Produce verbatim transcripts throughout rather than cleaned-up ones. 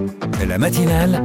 La matinale,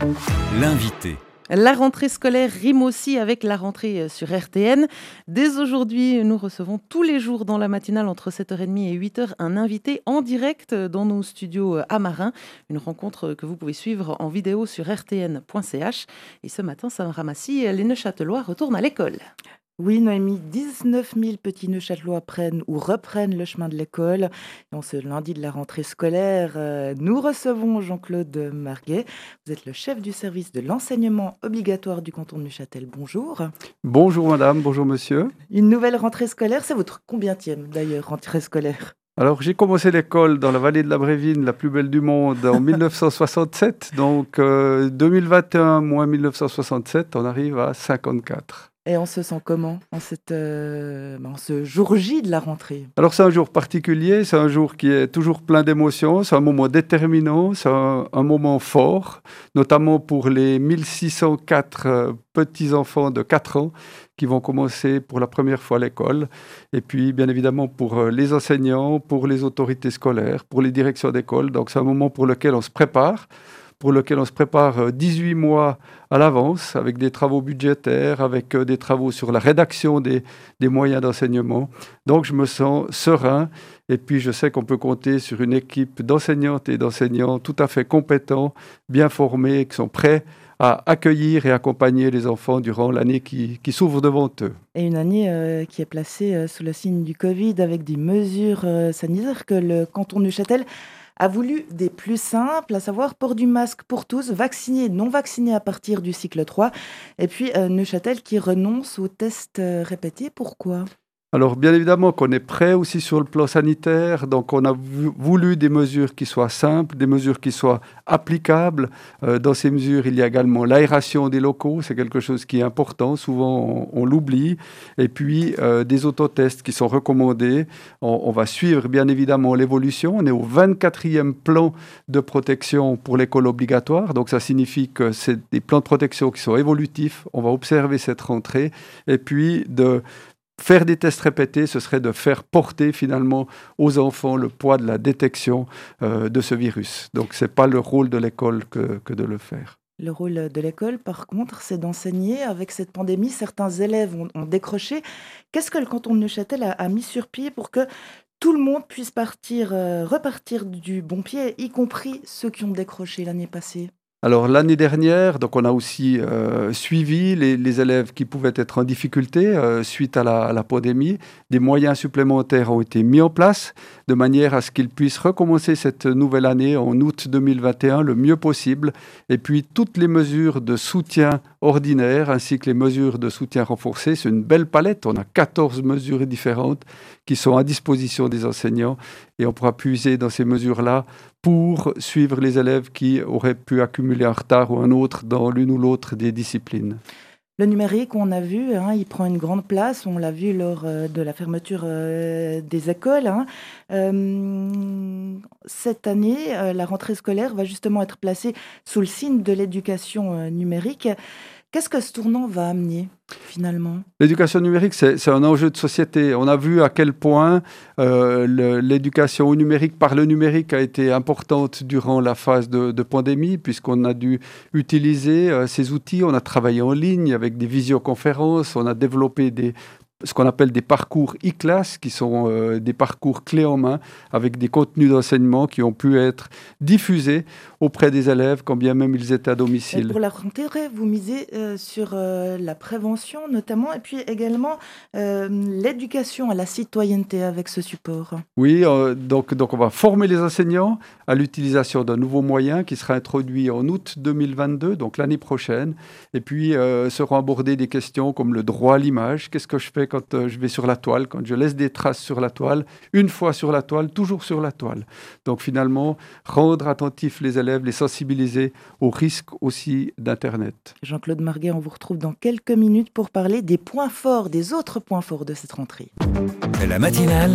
l'invité. La rentrée scolaire rime aussi avec la rentrée sur R T N. Dès aujourd'hui, nous recevons tous les jours dans la matinale entre sept heures trente et huit heures un invité en direct dans nos studios à Marin. Une rencontre que vous pouvez suivre en vidéo sur r t n point c h. Et ce matin, Samara Massy, les Neuchâtelois retournent à l'école. Oui, Noémie, dix-neuf mille petits Neuchâtelois prennent ou reprennent le chemin de l'école. Et en ce lundi de la rentrée scolaire, euh, nous recevons Jean-Claude Marguet. Vous êtes le chef du service de l'enseignement obligatoire du canton de Neuchâtel. Bonjour. Bonjour madame, bonjour monsieur. Une nouvelle rentrée scolaire, c'est votre combientième d'ailleurs rentrée scolaire? Alors j'ai commencé l'école dans la vallée de la Brévine, la plus belle du monde, en mille neuf cent soixante-sept. Donc euh, deux mille vingt et un moins mille neuf cent soixante-sept, on arrive à cinquante-quatre. Et on se sent comment en, cette, euh, en ce jour J de la rentrée? Alors c'est un jour particulier, c'est un jour qui est toujours plein d'émotions, c'est un moment déterminant, c'est un, un moment fort, notamment pour les mille six cent quatre euh, petits-enfants de quatre ans qui vont commencer pour la première fois l'école. Et puis bien évidemment pour euh, les enseignants, pour les autorités scolaires, pour les directions d'école. Donc c'est un moment pour lequel on se prépare. pour lequel on se prépare dix-huit mois à l'avance, avec des travaux budgétaires, avec des travaux sur la rédaction des, des moyens d'enseignement. Donc je me sens serein, et puis je sais qu'on peut compter sur une équipe d'enseignantes et d'enseignants tout à fait compétents, bien formés, qui sont prêts à accueillir et accompagner les enfants durant l'année qui, qui s'ouvre devant eux. Et une année euh, qui est placée euh, sous le signe du Covid, avec des mesures euh, sanitaires que le canton de Neuchâtel a voulu des plus simples, à savoir port du masque pour tous, vaccinés, non vaccinés à partir du cycle trois. Et puis euh, Neuchâtel qui renonce aux tests euh, répétés. Pourquoi ? Alors bien évidemment qu'on est prêt aussi sur le plan sanitaire, donc on a voulu des mesures qui soient simples, des mesures qui soient applicables. Euh, dans ces mesures, il y a également l'aération des locaux, c'est quelque chose qui est important, souvent on, on l'oublie. Et puis euh, des autotests qui sont recommandés. On, on va suivre bien évidemment l'évolution. On est au vingt-quatrième plan de protection pour l'école obligatoire, donc ça signifie que c'est des plans de protection qui sont évolutifs. On va observer cette rentrée et puis de faire des tests répétés, ce serait de faire porter finalement aux enfants le poids de la détection euh, de ce virus. Donc ce n'est pas le rôle de l'école que, que de le faire. Le rôle de l'école, par contre, c'est d'enseigner. Avec cette pandémie, certains élèves ont, ont décroché. Qu'est-ce que le canton de Neuchâtel a, a mis sur pied pour que tout le monde puisse partir, euh, repartir du bon pied, y compris ceux qui ont décroché l'année passée ? Alors l'année dernière, donc on a aussi euh, suivi les, les élèves qui pouvaient être en difficulté euh, suite à la, à la pandémie. Des moyens supplémentaires ont été mis en place de manière à ce qu'ils puissent recommencer cette nouvelle année en août deux mille vingt et un le mieux possible. Et puis toutes les mesures de soutien ordinaire ainsi que les mesures de soutien renforcé, c'est une belle palette. On a quatorze mesures différentes qui sont à disposition des enseignants et on pourra puiser dans ces mesures-là pour suivre les élèves qui auraient pu accumuler un retard ou un autre dans l'une ou l'autre des disciplines. Le numérique, on a vu, hein, il prend une grande place. On l'a vu lors euh, de la fermeture euh, des écoles. Hein. Euh, cette année, euh, la rentrée scolaire va justement être placée sous le signe de l'éducation euh, numérique. Qu'est-ce que ce tournant va amener finalement ? L'éducation numérique, c'est, c'est un enjeu de société. On a vu à quel point euh, le, l'éducation au numérique, par le numérique, a été importante durant la phase de, de pandémie, puisqu'on a dû utiliser euh, ces outils. On a travaillé en ligne avec des visioconférences, on a développé des ce qu'on appelle des parcours e-class, qui sont euh, des parcours clés en main, avec des contenus d'enseignement qui ont pu être diffusés auprès des élèves, quand bien même ils étaient à domicile. Et pour la rentrée, vous misez euh, sur euh, la prévention notamment, et puis également euh, l'éducation à la citoyenneté avec ce support. Oui, euh, donc, donc on va former les enseignants à l'utilisation d'un nouveau moyen qui sera introduit en août deux mille vingt-deux, donc l'année prochaine, et puis euh, seront abordées des questions comme le droit à l'image. Qu'est-ce que je fais quand euh, je vais sur la toile, quand je laisse des traces sur la toile, une fois sur la toile, toujours sur la toile. Donc finalement, rendre attentifs les élèves, les sensibiliser aux risques aussi d'Internet. Jean-Claude Marguet, on vous retrouve dans quelques minutes pour parler des points forts, des autres points forts de cette rentrée. La matinale,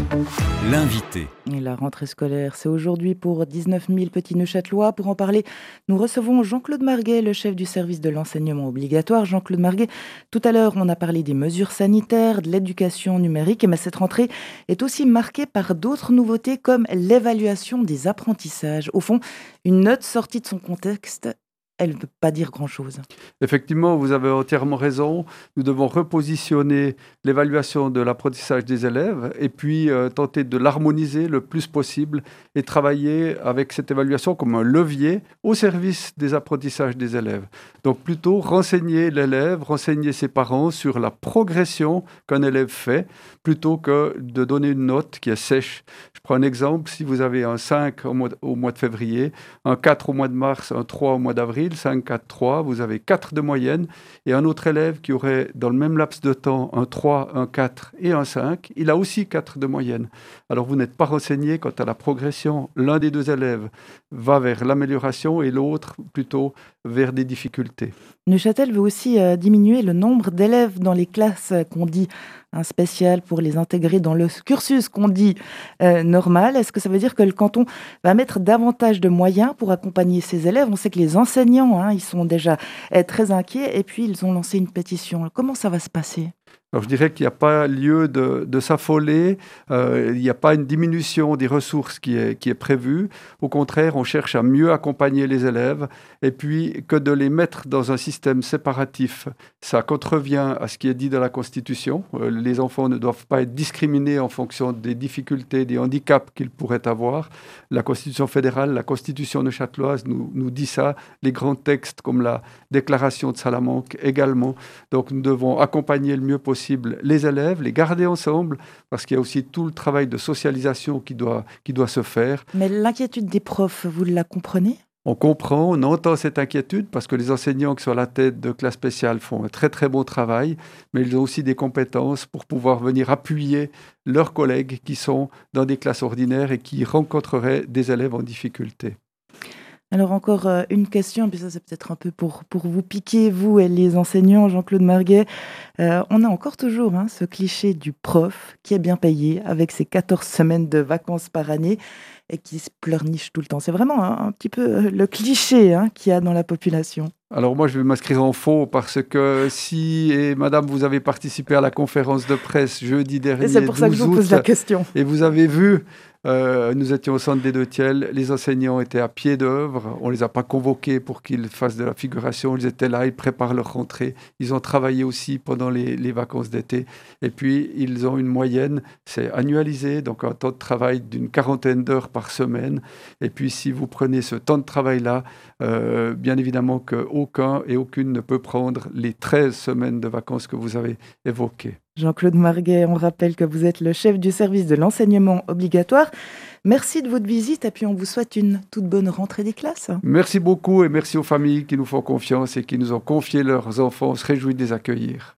L'invité. Et la rentrée scolaire, c'est aujourd'hui pour dix-neuf mille petits Neuchâtelois. Pour en parler, nous recevons Jean-Claude Marguet, le chef du service de l'enseignement obligatoire. Jean-Claude Marguet, tout à l'heure, on a parlé des mesures sanitaires, de l'éducation numérique, mais cette rentrée est aussi marquée par d'autres nouveautés comme l'évaluation des apprentissages. Au fond, une note sortie de son contexte, elle ne peut pas dire grand-chose. Effectivement, vous avez entièrement raison. Nous devons repositionner l'évaluation de l'apprentissage des élèves et puis euh, tenter de l'harmoniser le plus possible et travailler avec cette évaluation comme un levier au service des apprentissages des élèves. Donc plutôt renseigner l'élève, renseigner ses parents sur la progression qu'un élève fait, plutôt que de donner une note qui est sèche. Je prends un exemple, si vous avez un cinq au mois de, au mois de février, un quatre au mois de mars, un trois au mois d'avril, cinq, quatre, trois, vous avez quatre de moyenne, et un autre élève qui aurait dans le même laps de temps un trois, un quatre et un cinq, il a aussi quatre de moyenne. Alors vous n'êtes pas renseigné quant à la progression. L'un des deux élèves va vers l'amélioration et l'autre plutôt vers des difficultés. Neuchâtel veut aussi euh, diminuer le nombre d'élèves dans les classes euh, qu'on dit un spécial pour les intégrer dans le cursus qu'on dit euh, normal. Est-ce que ça veut dire que le canton va mettre davantage de moyens pour accompagner ces élèves? On sait que les enseignants, hein, ils sont déjà euh, très inquiets et puis ils ont lancé une pétition. Comment ça va se passer? Alors, je dirais qu'il n'y a pas lieu de, de s'affoler, euh, il n'y a pas une diminution des ressources qui est, qui est prévue. Au contraire, on cherche à mieux accompagner les élèves et puis que de les mettre dans un système séparatif, ça contrevient à ce qui est dit dans la Constitution. Euh, les enfants ne doivent pas être discriminés en fonction des difficultés, des handicaps qu'ils pourraient avoir. La Constitution fédérale, la Constitution neuchâteloise nous, nous dit ça, les grands textes comme la Déclaration de Salamanque également. Donc nous devons accompagner le mieux possible les élèves, les garder ensemble, parce qu'il y a aussi tout le travail de socialisation qui doit, qui doit se faire. Mais l'inquiétude des profs, vous la comprenez? On comprend, on entend cette inquiétude, parce que les enseignants qui sont à la tête de classes spéciales font un très très bon travail, mais ils ont aussi des compétences pour pouvoir venir appuyer leurs collègues qui sont dans des classes ordinaires et qui rencontreraient des élèves en difficulté. Alors encore euh, une question, puis ça c'est peut-être un peu pour, pour vous piquer, vous et les enseignants, Jean-Claude Marguet. Euh, on a encore toujours hein, ce cliché du prof qui est bien payé avec ses quatorze semaines de vacances par année et qui se pleurniche tout le temps. C'est vraiment un, un petit peu le cliché hein, qu'il y a dans la population. Alors moi, je vais m'inscrire en faux parce que si, et madame, vous avez participé à la conférence de presse jeudi dernier, et c'est pour ça que je vous pose la question. Et vous avez vu, euh, nous étions au centre des Deux-Thiels, les enseignants étaient à pied d'œuvre, on ne les a pas convoqués pour qu'ils fassent de la figuration, ils étaient là, ils préparent leur rentrée, ils ont travaillé aussi pendant les, les vacances d'été, et puis ils ont une moyenne, c'est annualisé, donc un temps de travail d'une quarantaine d'heures par semaine, et puis si vous prenez ce temps de travail-là, euh, bien évidemment qu'aucun et aucune ne peut prendre les treize semaines de vacances que vous avez évoquées. Jean-Claude Marguet, on rappelle que vous êtes le chef du service de l'enseignement obligatoire. Merci de votre visite et puis on vous souhaite une toute bonne rentrée des classes. Merci beaucoup et merci aux familles qui nous font confiance et qui nous ont confié leurs enfants. On se réjouit de les accueillir.